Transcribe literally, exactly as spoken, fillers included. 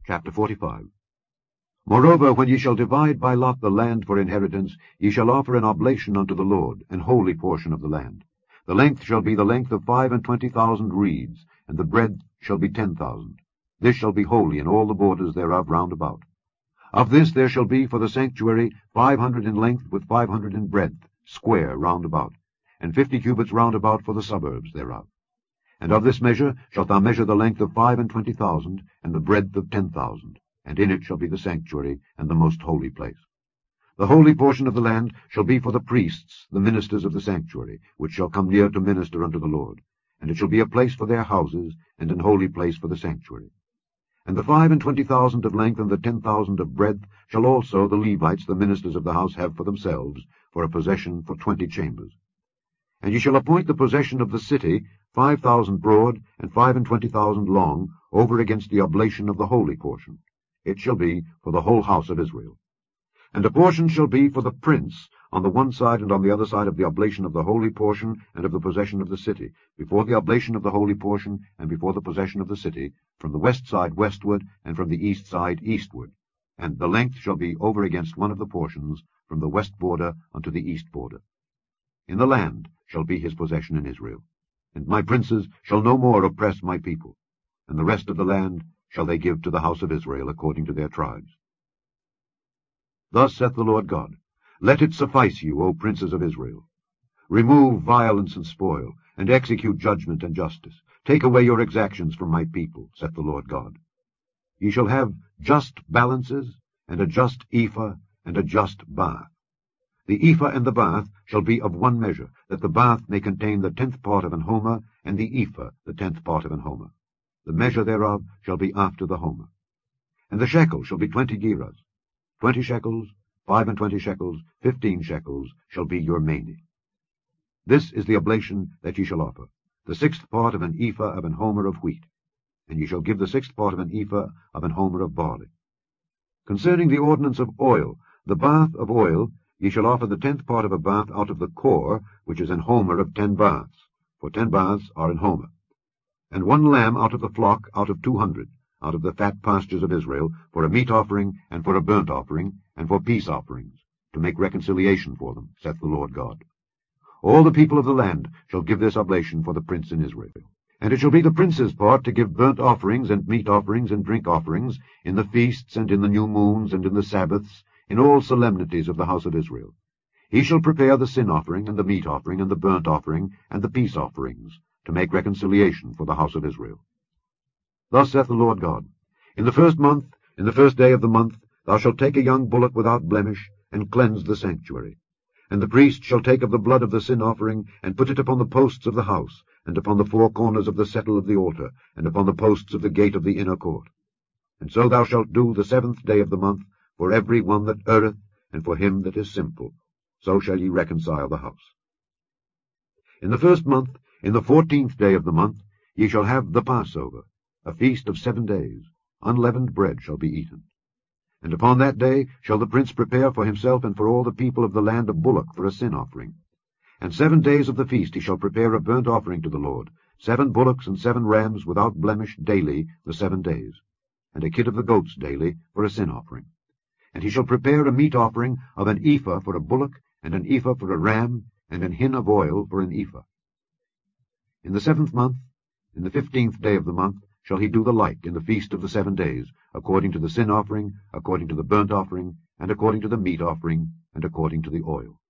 Chapter forty-five. Moreover, when ye shall divide by lot the land for inheritance, ye shall offer an oblation unto the Lord, an holy portion of the land. The length shall be the length of five and twenty thousand reeds, and the breadth shall be ten thousand. This shall be holy in all the borders thereof round about. Of this there shall be for the sanctuary five hundred in length with five hundred in breadth, square round about, and fifty cubits round about for the suburbs thereof. And of this measure shalt thou measure the length of five and twenty thousand, and the breadth of ten thousand, and in it shall be the sanctuary and the most holy place. The holy portion of the land shall be for the priests, the ministers of the sanctuary, which shall come near to minister unto the Lord, and it shall be a place for their houses, and an holy place for the sanctuary. And the five and twenty thousand of length and the ten thousand of breadth shall also the Levites, the ministers of the house, have for themselves, for a possession for twenty chambers. And ye shall appoint the possession of the city five thousand broad, and five and twenty thousand long, over against the oblation of the holy portion. It shall be for the whole house of Israel. And a portion shall be for the prince on the one side and on the other side of the oblation of the holy portion and of the possession of the city, before the oblation of the holy portion and before the possession of the city, from the west side westward, and from the east side eastward. And the length shall be over against one of the portions, from the west border unto the east border. In the land shall be his possession in Israel. And my princes shall no more oppress my people, and the rest of the land shall they give to the house of Israel according to their tribes. Thus saith the Lord God, Let it suffice you, O princes of Israel. Remove violence and spoil, and execute judgment and justice. Take away your exactions from my people, saith the Lord God. Ye shall have just balances, and a just ephah, and a just bath. The ephah and the bath shall be of one measure, that the bath may contain the tenth part of an homer, and the ephah the tenth part of an homer. The measure thereof shall be after the homer. And the shekel shall be twenty gerahs. Twenty shekels, five and twenty shekels, fifteen shekels shall be your maini. This is the oblation that ye shall offer, the sixth part of an ephah of an homer of wheat, and ye shall give the sixth part of an ephah of an homer of barley. Concerning the ordinance of oil, the bath of oil, ye shall offer the tenth part of a bath out of the core, which is an homer of ten baths, for ten baths are an homer. And one lamb out of the flock, out of two hundred, out of the fat pastures of Israel, for a meat offering, and for a burnt offering, and for peace offerings, to make reconciliation for them, saith the Lord God. All the people of the land shall give this oblation for the prince in Israel. And it shall be the prince's part to give burnt offerings, and meat offerings, and drink offerings, in the feasts, and in the new moons, and in the Sabbaths, in all solemnities of the house of Israel. He shall prepare the sin offering, and the meat offering, and the burnt offering, and the peace offerings, to make reconciliation for the house of Israel. Thus saith the Lord God, In the first month, in the first day of the month, thou shalt take a young bullock without blemish, and cleanse the sanctuary. And the priest shall take of the blood of the sin offering, and put it upon the posts of the house, and upon the four corners of the settle of the altar, and upon the posts of the gate of the inner court. And so thou shalt do the seventh day of the month, for every one that erreth, and for him that is simple. So shall ye reconcile the house. In the first month, in the fourteenth day of the month, ye shall have the Passover, a feast of seven days. Unleavened bread shall be eaten. And upon that day shall the prince prepare for himself and for all the people of the land a bullock for a sin offering. And seven days of the feast he shall prepare a burnt offering to the Lord, seven bullocks and seven rams without blemish daily the seven days, and a kid of the goats daily for a sin offering. And he shall prepare a meat offering of an ephah for a bullock, and an ephah for a ram, and an hin of oil for an ephah. In the seventh month, in the fifteenth day of the month, shall he do the like in the feast of the seven days, according to the sin offering, according to the burnt offering, and according to the meat offering, and according to the oil.